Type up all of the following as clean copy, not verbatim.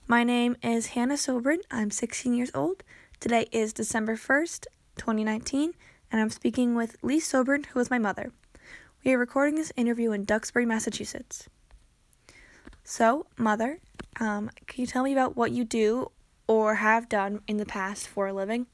My name is Hannah Sobrin. I'm 16 years old. Today is December 1st, 2019, and I'm speaking with Lee Sobrin, who is my mother. We are recording this interview in Duxbury, Massachusetts. So, Mother, can you tell me about what you do or have done in the past for a living?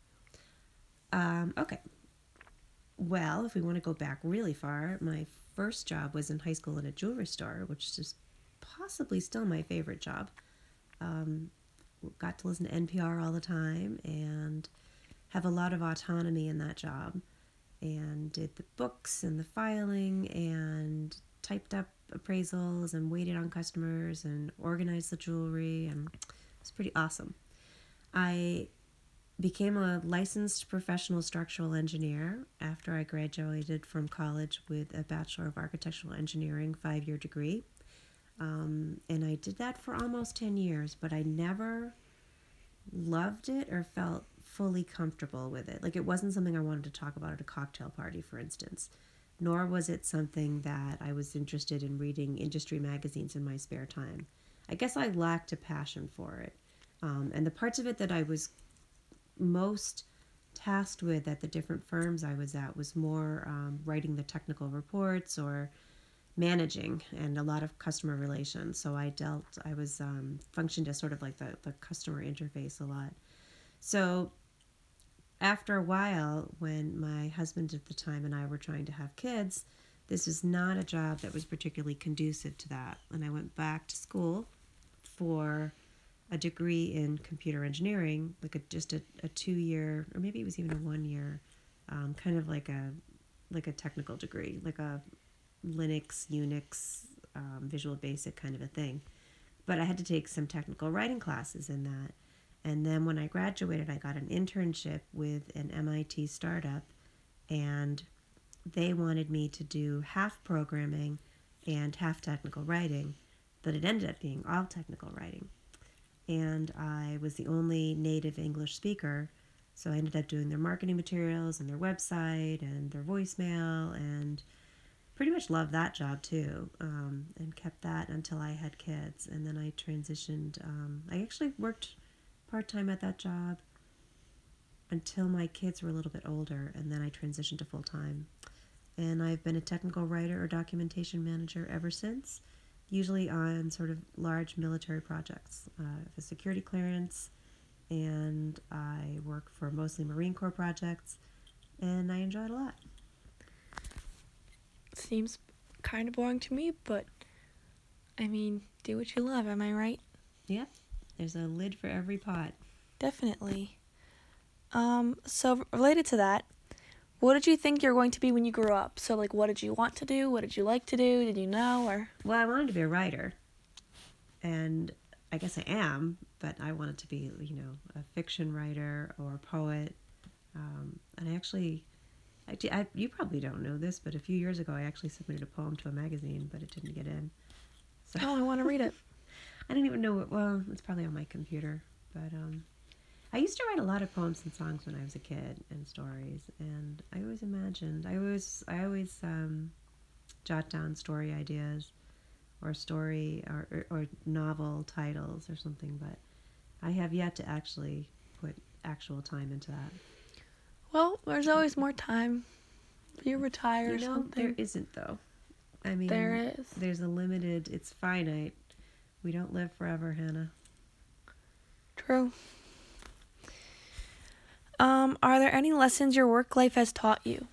Okay. Well, if we want to go back really far, my first job was in high school in a jewelry store, which is possibly still my favorite job. Um, got to listen to NPR all the time and have a lot of autonomy in that job. And did the books and the filing and typed up appraisals and waited on customers and organized the jewelry, and it was pretty awesome. I became a licensed professional structural engineer after I graduated from college with a Bachelor of Architectural Engineering 5-year degree. And I did that for almost 10 years, but I never loved it or felt fully comfortable with it. Like, it wasn't something I wanted to talk about at a cocktail party, for instance, nor was it something that I was interested in reading industry magazines in my spare time. I guess I lacked a passion for it. And the parts of it that I was most tasked with at the different firms I was at was more writing the technical reports or managing and a lot of customer relations. So I was functioned as sort of like the customer interface a lot. So after a while, when my husband at the time and I were trying to have kids, this was not a job that was particularly conducive to that. And I went back to school for a degree in computer engineering, like just a 2-year, or maybe it was even a 1-year, kind of like a technical degree, like a Linux, Unix, Visual Basic kind of a thing. But I had to take some technical writing classes in that. And then when I graduated, I got an internship with an MIT startup, and they wanted me to do half programming and half technical writing, but it ended up being all technical writing. And I was the only native English speaker, so I ended up doing their marketing materials and their website and their voicemail, and pretty much loved that job too, and kept that until I had kids. And then I transitioned. I actually worked part-time at that job until my kids were a little bit older, and then I transitioned to full-time. And I've been a technical writer or documentation manager ever since, usually on sort of large military projects. I have a security clearance, and I work for mostly Marine Corps projects, and I enjoy it a lot. Seems kind of boring to me, but I mean, do what you love, am I right? Yeah, there's a lid for every pot. Definitely. So related to that, what did you think you're going to be when you grew up? So, like, what did you want to do? What did you like to do? Did you know, or? Well, I wanted to be a writer, and I guess I am, but I wanted to be, a fiction writer or a poet. And you probably don't know this, but a few years ago I actually submitted a poem to a magazine, but it didn't get in. So Oh, I want to read it. I don't even know what, well, it's probably on my computer, but I used to write a lot of poems and songs when I was a kid and stories, and I always jot down story ideas or story or novel titles or something, but I have yet to actually put actual time into that. Well, there's always more time. If you retire or There something. isn't, though. I There mean, is. there's a limited, it's finite. We don't live forever, Hannah. True. Are there any lessons your work life has taught you?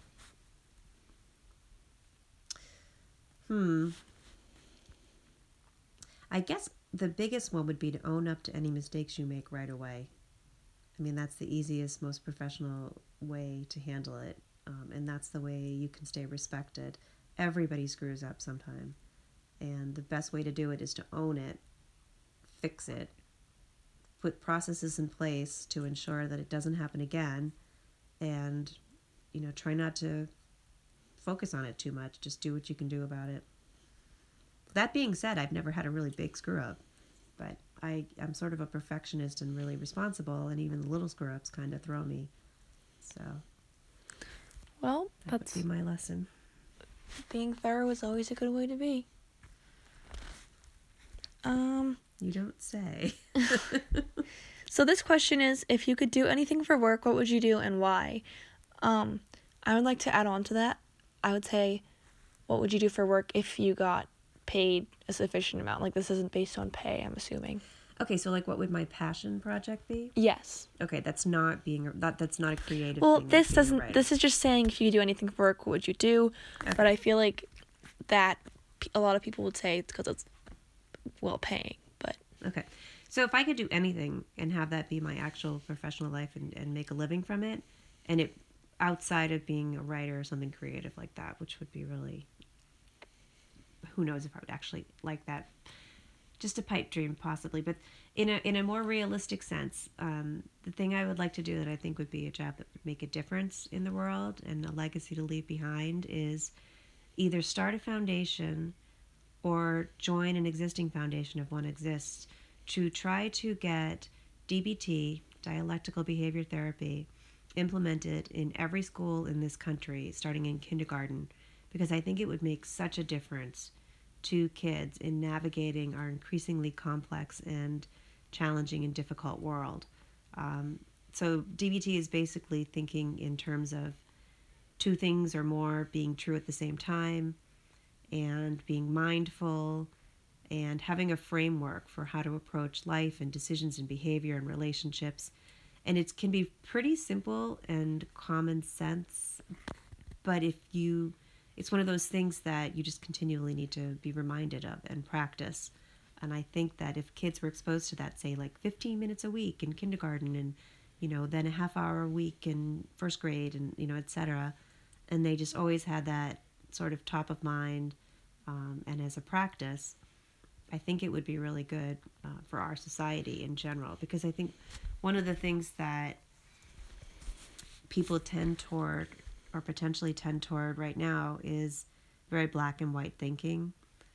Hmm. I guess the biggest one would be to own up to any mistakes you make right away. I mean, that's the easiest, most professional way to handle it. And that's the way you can stay respected. Everybody screws up sometime. And the best way to do it is to own it, fix it, put processes in place to ensure that it doesn't happen again, and, try not to focus on it too much. Just do what you can do about it. That being said, I've never had a really big screw up, but I'm sort of a perfectionist and really responsible, and even the little screw ups kind of throw me. So Well, that would be my lesson. Being thorough is always a good way to be. You don't say. So this question is, if you could do anything for work, what would you do and why? I would like to add on to that. I would say, what would you do for work if you got paid a sufficient amount? Like, this isn't based on pay, I'm assuming. Okay, so like what would my passion project be? Yes. Okay, that's not that's not a creative Well, thing. this is just saying if you could do anything for work, what would you do? Okay. But I feel like that a lot of people would say it's because it's well paying, but Okay. So if I could do anything and have that be my actual professional life and make a living from it, and it outside of being a writer or something creative like that, which would be really, who knows if I would actually like that. Just a pipe dream, possibly. But in a more realistic sense, the thing I would like to do that I think would be a job that would make a difference in the world and a legacy to leave behind is either start a foundation or join an existing foundation if one exists to try to get DBT, dialectical behavior therapy, implemented in every school in this country, starting in kindergarten, because I think it would make such a difference to kids in navigating our increasingly complex and challenging and difficult world. So DBT is basically thinking in terms of two things or more being true at the same time, and being mindful and having a framework for how to approach life and decisions and behavior and relationships. And it can be pretty simple and common sense, but it's one of those things that you just continually need to be reminded of and practice. And I think that if kids were exposed to that, say like 15 minutes a week in kindergarten and, then a half hour a week in first grade and, et cetera, and they just always had that sort of top of mind and as a practice, I think it would be really good for our society in general, because I think one of the things that people tend toward or potentially tend toward right now is very black and white thinking,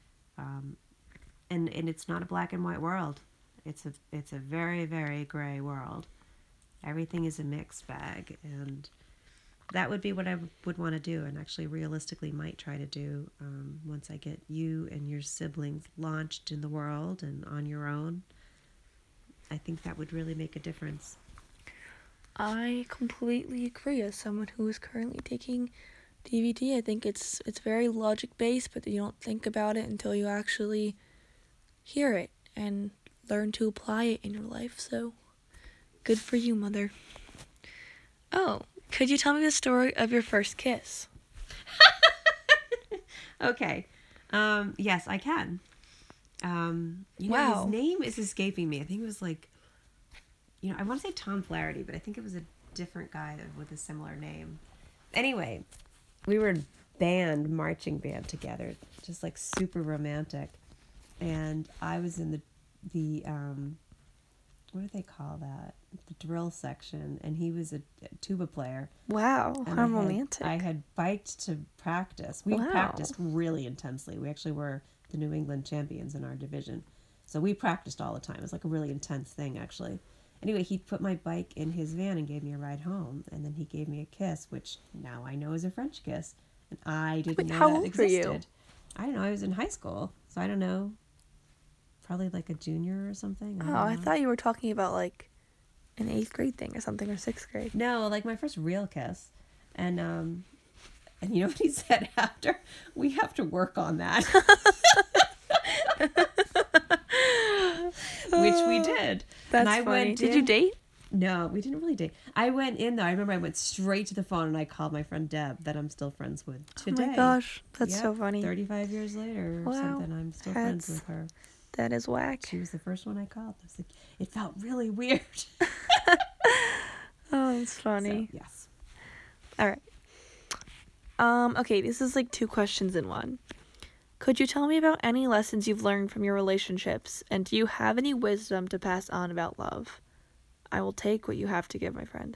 and it's not a black and white world. It's a very, very gray world. Everything is a mixed bag, and that would be what I would want to do, and actually realistically might try to do once I get you and your siblings launched in the world and on your own. I think that would really make a difference. I completely agree. As someone who is currently taking DBT, I think it's very logic based, but you don't think about it until you actually hear it and learn to apply it in your life. So, good for you, mother. Oh, could you tell me the story of your first kiss? Okay. Yes, I can. Wow. His name is escaping me. I think it was like, I want to say Tom Flaherty, but I think it was a different guy with a similar name. Anyway, we were in marching band together, just like super romantic. And I was in the what do they call that? The drill section, and he was a tuba player. Wow, And how romantic. I had biked to practice. We practiced really intensely. We actually were the New England champions in our division. So we practiced all the time. It was like a really intense thing, actually. Anyway, he put my bike in his van and gave me a ride home. And then he gave me a kiss, which now I know is a French kiss. And I didn't know how that old existed. were you? I don't know. I was in high school. So I don't know. Probably like a junior or something. I thought you were talking about like an 8th grade thing or something, or 6th grade. No, like my first real kiss. And you know what he said after? We have to work on that. Which we did. That's and funny. Did you date? No, we didn't really date. I went in though. I remember I went straight to the phone and I called my friend Deb that I'm still friends with today. Oh my gosh, that's so funny. 35 years later or something, I'm still friends with her. That is whack. She was the first one I called. I was like, it felt really weird. Oh, that's funny. So, yes. All right. Okay, this is like 2 questions in one. Could you tell me about any lessons you've learned from your relationships, and do you have any wisdom to pass on about love? I will take what you have to give, my friend.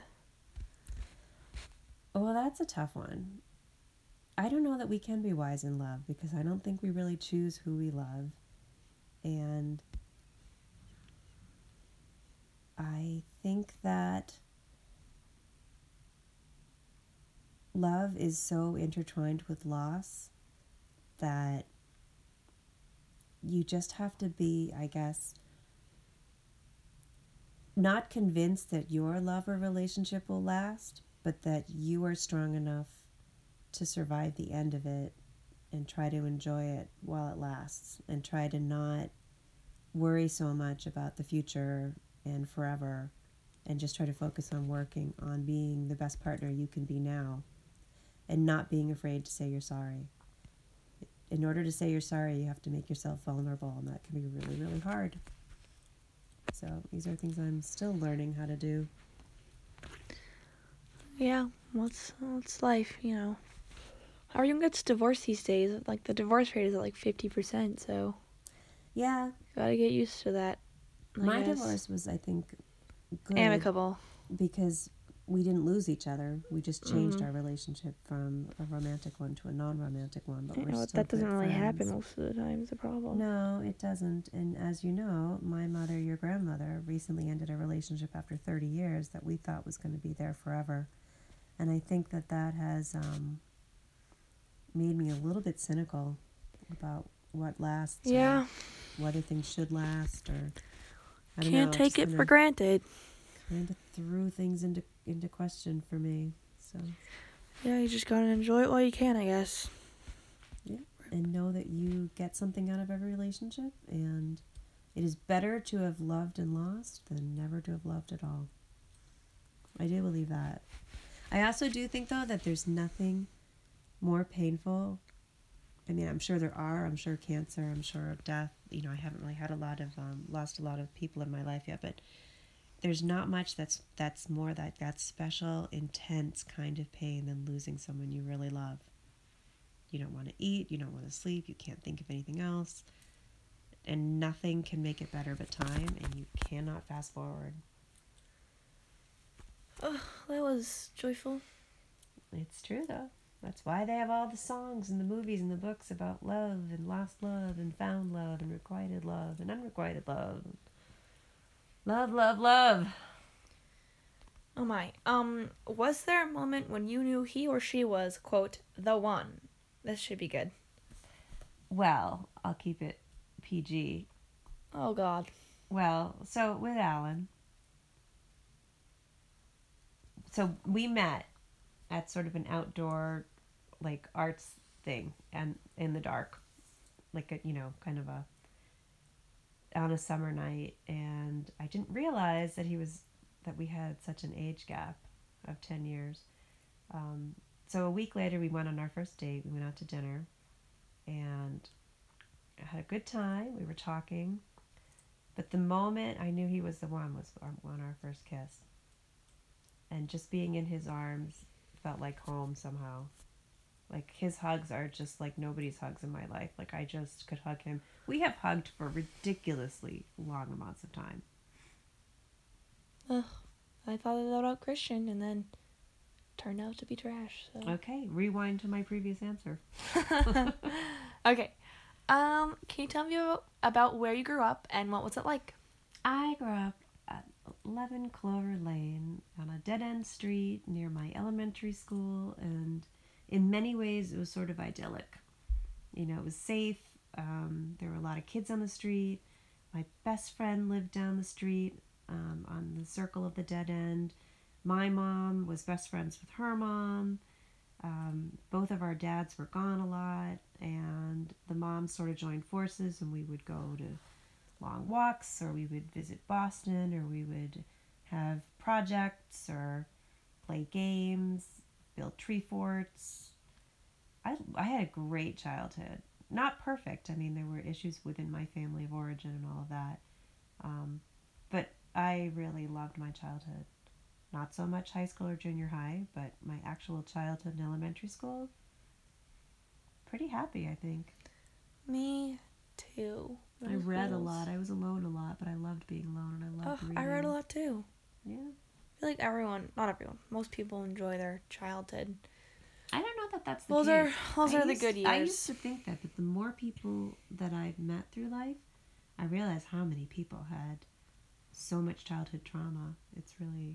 Well, that's a tough one. I don't know that we can be wise in love, because I don't think we really choose who we love. And I think that love is so intertwined with loss that you just have to be, I guess, not convinced that your love or relationship will last, but that you are strong enough to survive the end of it and try to enjoy it while it lasts and try to not worry so much about the future and forever and just try to focus on working on being the best partner you can be now and not being afraid to say you're sorry. In order to say you're sorry, you have to make yourself vulnerable, and that can be really, really hard. So these are things I'm still learning how to do. Yeah, what's life, Everyone gets divorced these days. Like, the divorce rate is at like 50%, so Yeah. gotta get used to that. My divorce was, I think, good. Amicable. Because we didn't lose each other. We just changed our relationship from a romantic one to a non-romantic one, but we're still that doesn't good really friends. happen most of the time, is the problem. No, it doesn't. And as you know, my mother, your grandmother, recently ended a relationship after 30 years that we thought was going to be there forever. And I think that has made me a little bit cynical about what lasts. Yeah. Whether things should last, or I don't Can't know, take it for granted. Kind of threw things into question for me. So yeah, you just gotta enjoy it while you can, I guess. Yeah, and know that you get something out of every relationship, and it is better to have loved and lost than never to have loved at all. I do believe that. I also do think, though, that there's nothing more painful. I mean, I'm sure there are. I'm sure cancer. I'm sure death. I haven't really had lost a lot of people in my life yet, but there's not much that's more that special, intense kind of pain than losing someone you really love. You don't want to eat. You don't want to sleep. You can't think of anything else. And nothing can make it better but time, and you cannot fast forward. Oh, that was joyful. It's true, though. That's why they have all the songs and the movies and the books about love and lost love and found love and requited love and unrequited love. Love, love, love. Oh my. Was there a moment when you knew he or she was, quote, the one? This should be good. Well, I'll keep it PG. Oh, God. Well, so with Alan, so we met at sort of an outdoor, like, arts thing, and in the dark, like a, kind of on a summer night, and I didn't realize that we had such an age gap of 10 years. So a week later, we went on our first date. We went out to dinner, and I had a good time. We were talking, but the moment I knew he was the one was on our first kiss. And just being in his arms felt like home somehow. Like, his hugs are just like nobody's hugs in my life. Like, I just could hug him. We have hugged for ridiculously long amounts of time. Ugh, I thought that about Christian, and then turned out to be trash. So. Okay, rewind to my previous answer. Okay. Can you tell me about where you grew up and what was it like? I grew up at 11 Clover Lane on a dead-end street near my elementary school, and in many ways it was sort of idyllic. It was safe. There were a lot of kids on the street. My best friend lived down the street on the circle of the dead end. My mom was best friends with her mom. Both of our dads were gone a lot, and the moms sort of joined forces, and we would go to long walks, or we would visit Boston, or we would have projects, or play games, build tree forts. I had a great childhood. Not perfect. I mean, there were issues within my family of origin and all of that. But I really loved my childhood. Not so much high school or junior high, but my actual childhood in elementary school. Pretty happy, I think. Me too. I read a lot. I was alone a lot, but I loved being alone, and I loved reading. I read a lot too. Yeah. I feel like not everyone, most people enjoy their childhood. I don't know that that's the case. Those are the good years. I used to think that, but the more people that I've met through life, I realize how many people had so much childhood trauma. It's really,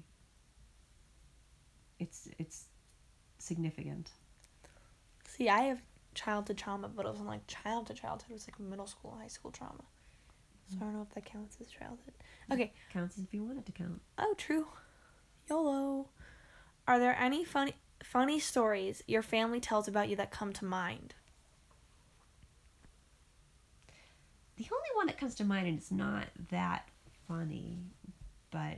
it's significant. See, I have childhood trauma, but it wasn't like childhood. It was like middle school, high school trauma. So I don't know if that counts as childhood. Okay. Counts if you want it to count. Oh, true. YOLO. Are there any funny stories your family tells about you that come to mind? The only one that comes to mind, and it's not that funny, but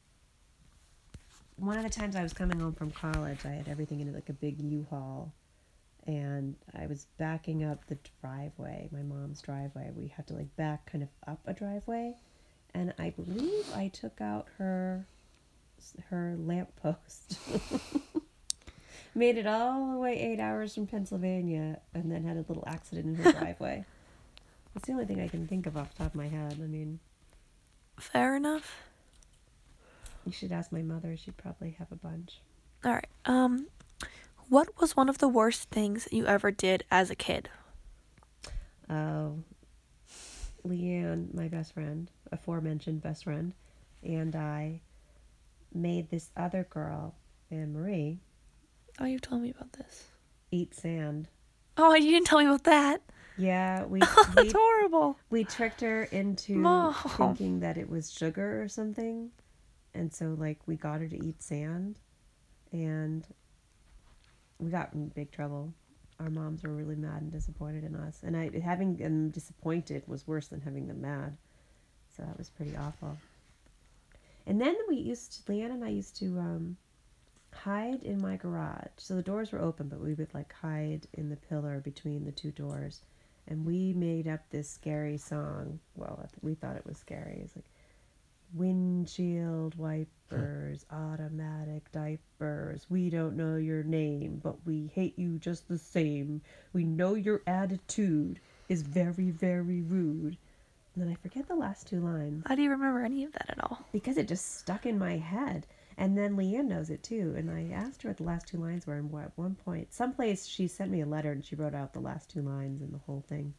one of the times I was coming home from college, I had everything in like a big U-Haul, and I was backing up the driveway, my mom's driveway. We had to like back kind of up a driveway, and I believe I took out her lamppost. Made it all the way 8 hours from Pennsylvania, and then had a little accident in her driveway. It's the only thing I can think of off the top of my head. I mean, Fair enough. you should ask my mother. She'd probably have a bunch. All right. What was one of the worst things you ever did as a kid? Oh, Leanne, my best friend, aforementioned best friend, and I made this other girl, Anne-Marie, Oh, you told me about this. eat sand. Oh, you didn't tell me about that. Yeah, That's horrible. we tricked her into No. thinking that it was sugar or something. And so, like, we got her to eat sand, and we got in big trouble. Our moms were really mad and disappointed in us. And having them disappointed was worse than having them mad. So that was pretty awful. And then Leanne and I used to hide in my garage. So the doors were open, but we would, like, hide in the pillar between the two doors. And we made up this scary song. Well, we thought it was scary. It's like, windshield wipers, automatic diapers. We don't know your name, but we hate you just the same. We know your attitude is very, very rude. And then I forget the last two lines. How do you remember any of that at all? Because it just stuck in my head. And then Leanne knows it too. And I asked her what the last two lines were. And at one point, someplace she sent me a letter and she wrote out the last two lines and the whole thing.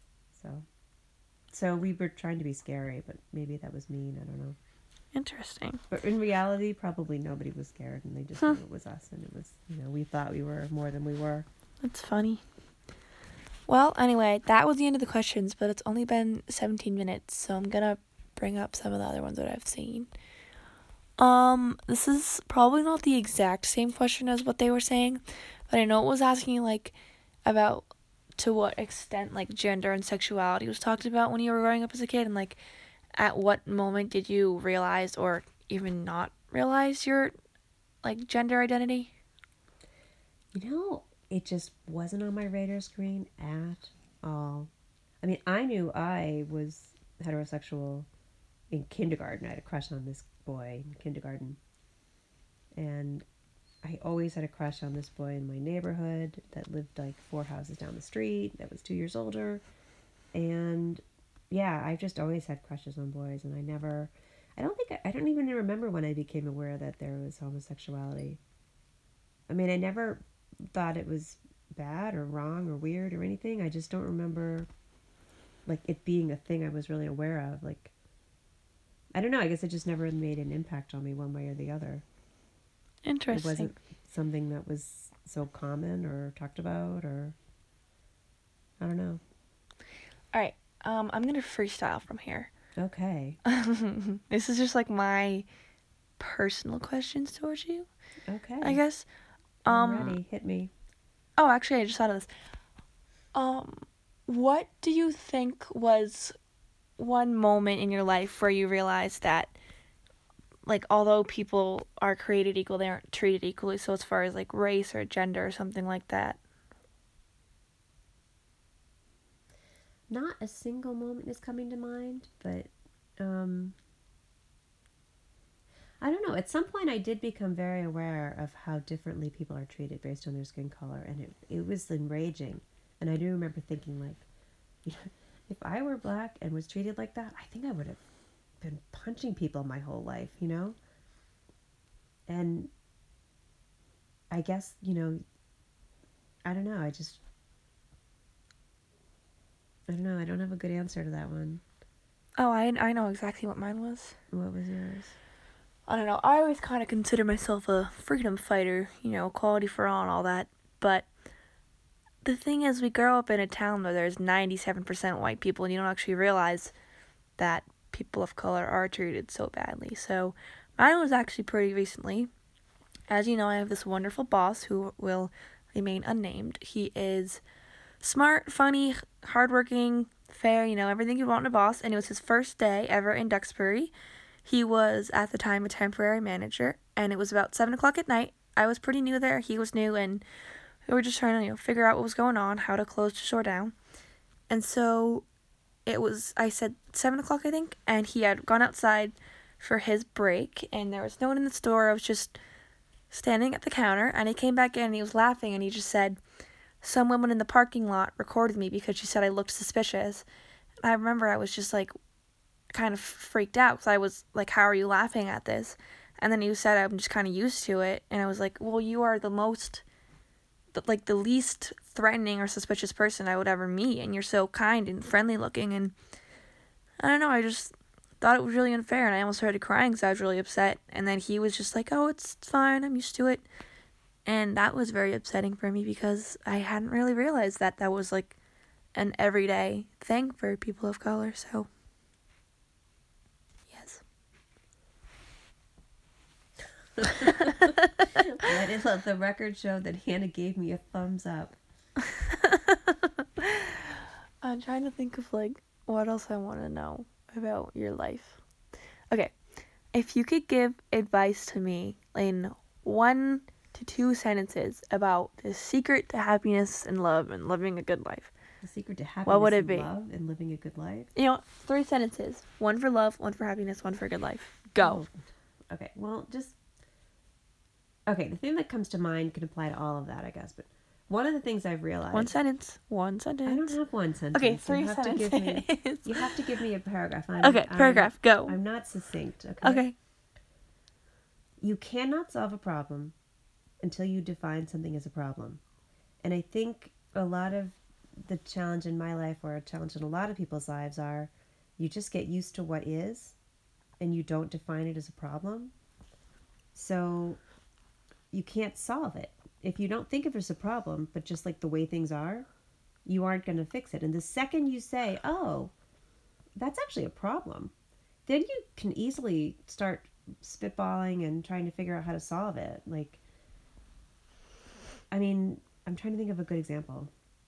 So we were trying to be scary, but maybe that was mean. I don't know. Interesting. But in reality, probably nobody was scared, and they just knew it was us, and it was, we thought we were more than we were. That's funny. Well, anyway, that was the end of the questions, but it's only been 17 minutes, so I'm gonna bring up some of the other ones that I've seen. This is probably not the exact same question as what they were saying, but I know it was asking, like, about to what extent, like, gender and sexuality was talked about when you were growing up as a kid, and, like, at what moment did you realize or even not realize your, like, gender identity? It just wasn't on my radar screen at all. I mean, I knew I was heterosexual in kindergarten. I had a crush on this boy in kindergarten. And I always had a crush on this boy in my neighborhood that lived like 4 houses down the street, that was 2 years older. And yeah, I've just always had crushes on boys, and I don't even remember when I became aware that there was homosexuality. I mean, I never thought it was bad or wrong or weird or anything. I just don't remember, like, it being a thing I was really aware of. Like, I don't know, I guess it just never made an impact on me one way or the other. Interesting. It wasn't something that was so common or talked about, or I don't know. All right. I'm going to freestyle from here. Okay. This is just, like, my personal questions towards you, Okay. I guess. I'm ready. Hit me. Oh, actually, I just thought of this. What do you think was one moment in your life where you realized that, like, although people are created equal, they aren't treated equally, so as far as, like, race or gender or something like that? Not a single moment is coming to mind, but I don't know. At some point, I did become very aware of how differently people are treated based on their skin color, and it was enraging. And I do remember thinking, like, if I were black and was treated like that, I think I would have been punching people my whole life, And I guess, I don't know. I don't know. I don't have a good answer to that one. Oh, I know exactly what mine was. What was yours? I don't know. I always kind of consider myself a freedom fighter, equality for all and all that. But the thing is, we grow up in a town where there's 97% white people, and you don't actually realize that people of color are treated so badly. So mine was actually pretty recently. As you know, I have this wonderful boss who will remain unnamed. He is smart, funny, hardworking, fair, everything you want in a boss. And it was his first day ever in Duxbury. He was, at the time, a temporary manager. And it was about 7 o'clock at night. I was pretty new there. He was new. And we were just trying to, figure out what was going on, how to close the store down. And so I said 7 o'clock, I think. And he had gone outside for his break. And there was no one in the store. I was just standing at the counter. And he came back in and he was laughing. And he just said, "Some woman in the parking lot recorded me because she said I looked suspicious." And I remember I was just like kind of freaked out because I was like, "How are you laughing at this?" And then he said, "I'm just kind of used to it." And I was like, "Well, you are the least threatening or suspicious person I would ever meet. And you're so kind and friendly looking." And I don't know, I just thought it was really unfair. And I almost started crying because I was really upset. And then he was just like, "Oh, it's fine. I'm used to it." And that was very upsetting for me because I hadn't really realized that was like an everyday thing for people of color. So, yes. Let the record show that Hannah gave me a thumbs up. I'm trying to think of like what else I want to know about your life. Okay, if you could give advice to me in 1 to 2 sentences about the secret to happiness and love and living a good life. The secret to happiness What would it be? and love and living a good life? 3 sentences. 1 for love, 1 for happiness, 1 for a good life. Go. Oh. Okay, well, the thing that comes to mind can apply to all of that, I guess. But one of the things I've realized... 1 sentence. 1 sentence. I don't have 1 sentence. Okay, 3 sentences. You have to give me a paragraph. Paragraph. Go. I'm not succinct, okay? Okay. You cannot solve a problem until you define something as a problem. And I think a lot of the challenge in my life, or a challenge in a lot of people's lives, are you just get used to what is and you don't define it as a problem. So you can't solve it. If you don't think of it as a problem, but just like the way things are, you aren't going to fix it. And the second you say, "Oh, that's actually a problem," then you can easily start spitballing and trying to figure out how to solve it. I'm trying to think of a good example.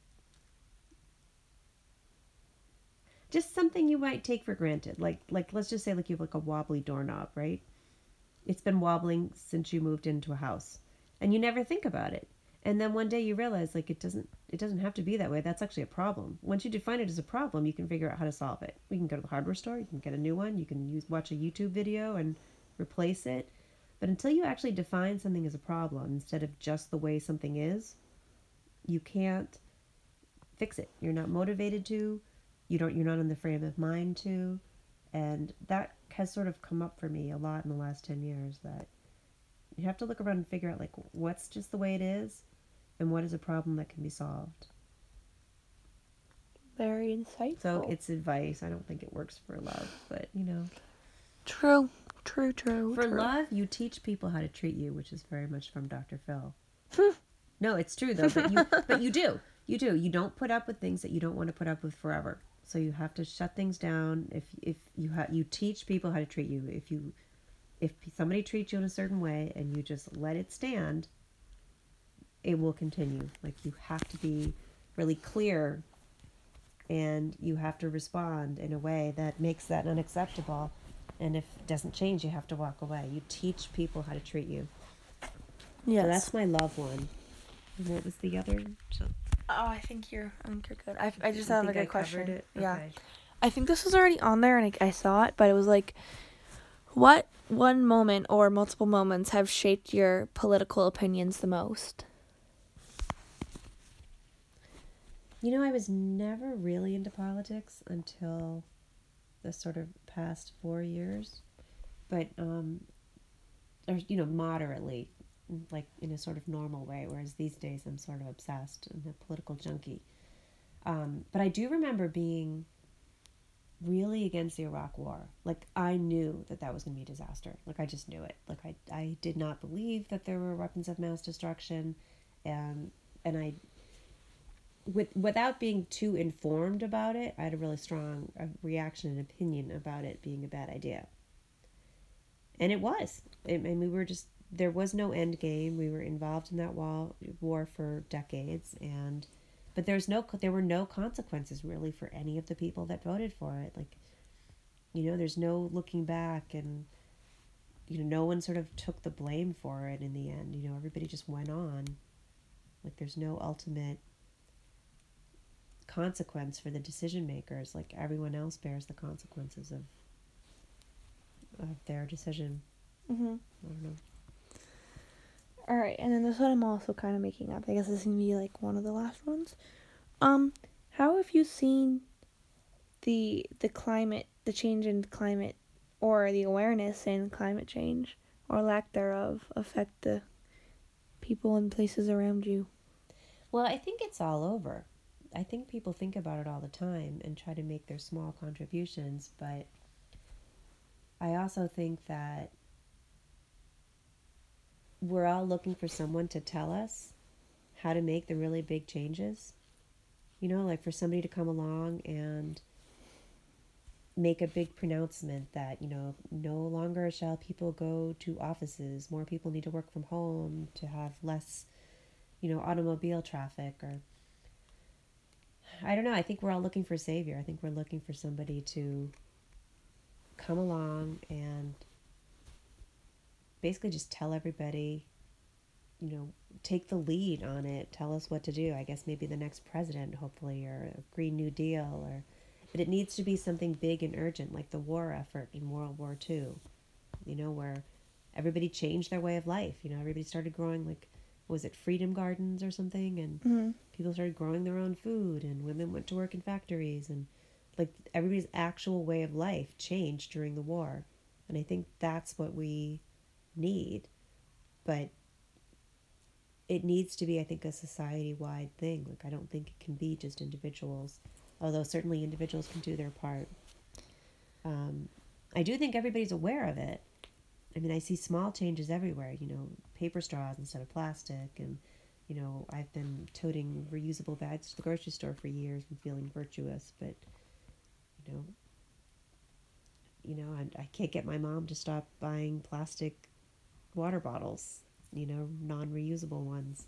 Just something you might take for granted. Like let's just say you have a wobbly doorknob, right? It's been wobbling since you moved into a house and you never think about it. And then one day you realize it doesn't have to be that way. That's actually a problem. Once you define it as a problem, you can figure out how to solve it. We can go to the hardware store, you can get a new one, you can watch a YouTube video and replace it. But until you actually define something as a problem instead of just the way something is, you can't fix it. You're not motivated to, you're not in the frame of mind to, and that has sort of come up for me a lot in the last 10 years, that you have to look around and figure out what's just the way it is and what is a problem that can be solved. Very insightful. So it's advice. I don't think it works for love, but True. For love, you teach people how to treat you, which is very much from Dr. Phil. No, it's true though, but you do. You do. You don't put up with things that you don't want to put up with forever. So you have to shut things down. If you teach people how to treat you. If somebody treats you in a certain way and you just let it stand, it will continue. You have to be really clear, and you have to respond in a way that makes that unacceptable. And if it doesn't change, you have to walk away. You teach people how to treat you. Yes. So that's my love one. And what was the other? I think you're good. I just have a question. Covered it? Yeah. Okay. I think this was already on there and I saw it, but it was what one moment or multiple moments have shaped your political opinions the most? I was never really into politics until the sort of past 4 years, but moderately, in a sort of normal way, whereas these days I'm sort of obsessed and a political junkie. But I do remember being really against the Iraq War. I knew that was going to be a disaster. I just knew it. I did not believe that there were weapons of mass destruction, and without being too informed about it, I had a really strong reaction and opinion about it being a bad idea. And it was. And we were just, there was no end game. We were involved in that war for decades, and but there were no consequences really for any of the people that voted for it. Like, there's no looking back, and no one sort of took the blame for it in the end. Everybody just went on. Like, there's no ultimate consequence for the decision makers. Like, everyone else bears the consequences of their decision. Mm-hmm. I don't know. All right, and then this one I'm also kind of making up. I guess this is gonna be like one of the last ones. How have you seen the climate, the change in climate, or the awareness in climate change or lack thereof affect the people and places around you? Well, I think it's all over. I think people think about it all the time and try to make their small contributions, but I also think that we're all looking for someone to tell us how to make the really big changes. Like for somebody to come along and make a big pronouncement that, no longer shall people go to offices. More people need to work from home to have less, automobile traffic. Or I don't know. I think we're all looking for a savior. I think we're looking for somebody to come along and basically just tell everybody, take the lead on it, tell us what to do. I guess maybe the next president, hopefully, or a Green New Deal, but it needs to be something big and urgent, like the war effort in World War II, where everybody changed their way of life. Everybody started growing, like, was it Freedom Gardens or something? And Mm-hmm. people started growing their own food, and women went to work in factories, and like everybody's actual way of life changed during the war. And I think that's what we need. But it needs to be, I think, a society-wide thing. Like, I don't think it can be just individuals, although certainly individuals can do their part. I do think everybody's aware of it. I mean, I see small changes everywhere, paper straws instead of plastic, and, I've been toting reusable bags to the grocery store for years and feeling virtuous, but, I can't get my mom to stop buying plastic water bottles, non-reusable ones.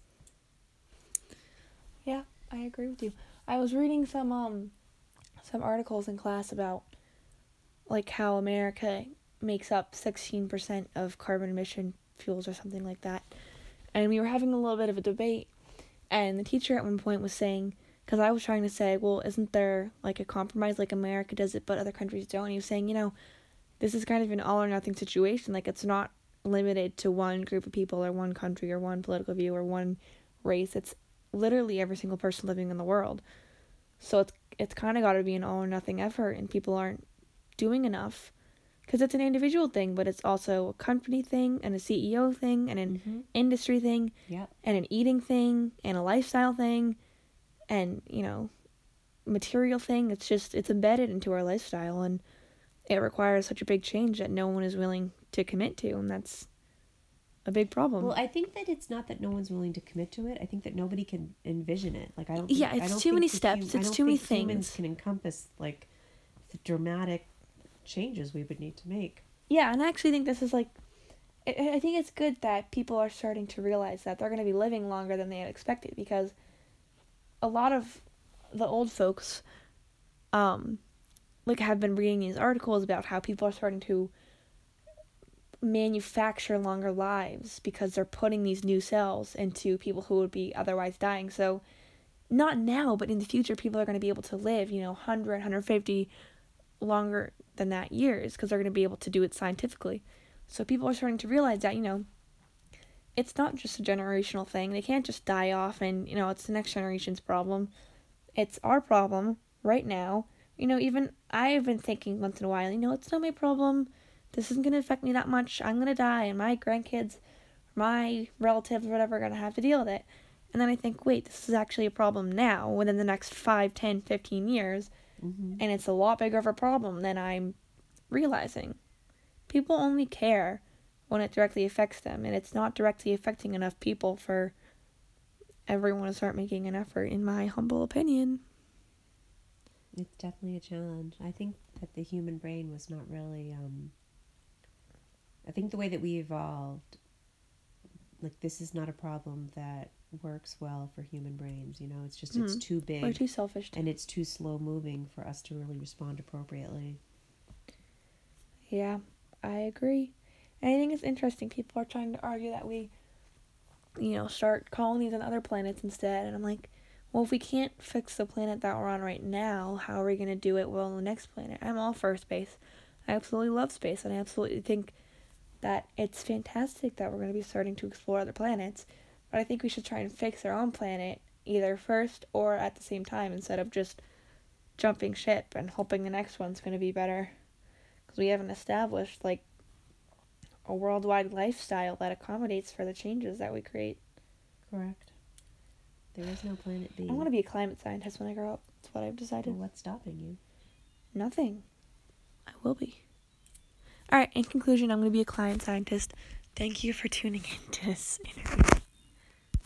Yeah, I agree with you. I was reading some articles in class about like how America makes up 16% of carbon emission fuels or something like that. And we were having a little bit of a debate, and the teacher at one point was saying, because I was trying to say, well, isn't there like a compromise, like America does it but other countries don't? And he was saying, this is kind of an all or nothing situation. Like, it's not limited to one group of people or one country or one political view or one race. It's literally every single person living in the world. So it's kind of got to be an all or nothing effort, and people aren't doing enough because it's an individual thing, but it's also a company thing and a CEO thing and an industry thing, yep, and an eating thing and a lifestyle thing and, material thing. It's embedded into our lifestyle, and it requires such a big change that no one is willing to commit to, and that's a big problem. Well, I think that it's not that no one's willing to commit to it. I think that nobody can envision it. Like, It's too many steps. It's too many things. Humans can encompass like the dramatic changes we would need to make. Yeah, and I actually think this is like, I think it's good that people are starting to realize that they're going to be living longer than they had expected, because a lot of the old folks, have been reading these articles about how people are starting to manufacture longer lives because they're putting these new cells into people who would be otherwise dying. So not now, but in the future, people are going to be able to live, 100, 150 longer than that years, because they're going to be able to do it scientifically. So people are starting to realize that, it's not just a generational thing. They can't just die off and, it's the next generation's problem. It's our problem right now. Even I've been thinking once in a while, it's not my problem. This isn't going to affect me that much. I'm going to die, and my grandkids, my relatives, whatever, are going to have to deal with it. And then I think, wait, this is actually a problem now, within the next 5, 10, 15 years. Mm-hmm. And it's a lot bigger of a problem than I'm realizing. People only care when it directly affects them, and it's not directly affecting enough people for everyone to start making an effort, in my humble opinion. It's definitely a challenge. I think that the human brain was not really, I think the way that we evolved, like, this is not a problem that works well for human brains, you know? It's just, it's too big. We're too selfish. And it's too slow moving for us to really respond appropriately. Yeah, I agree. And I think it's interesting. People are trying to argue that we, start colonies on other planets instead. And I'm like, well, if we can't fix the planet that we're on right now, how are we going to do it well on the next planet? I'm all for space. I absolutely love space, and I absolutely think that it's fantastic that we're going to be starting to explore other planets. But I think we should try and fix our own planet either first or at the same time, instead of just jumping ship and hoping the next one's going to be better. Because we haven't established, like, a worldwide lifestyle that accommodates for the changes that we create. Correct. There is no planet B. I want to be a climate scientist when I grow up. That's what I've decided. Well, what's stopping you? Nothing. I will be. Alright, in conclusion, I'm going to be a climate scientist. Thank you for tuning in to this interview.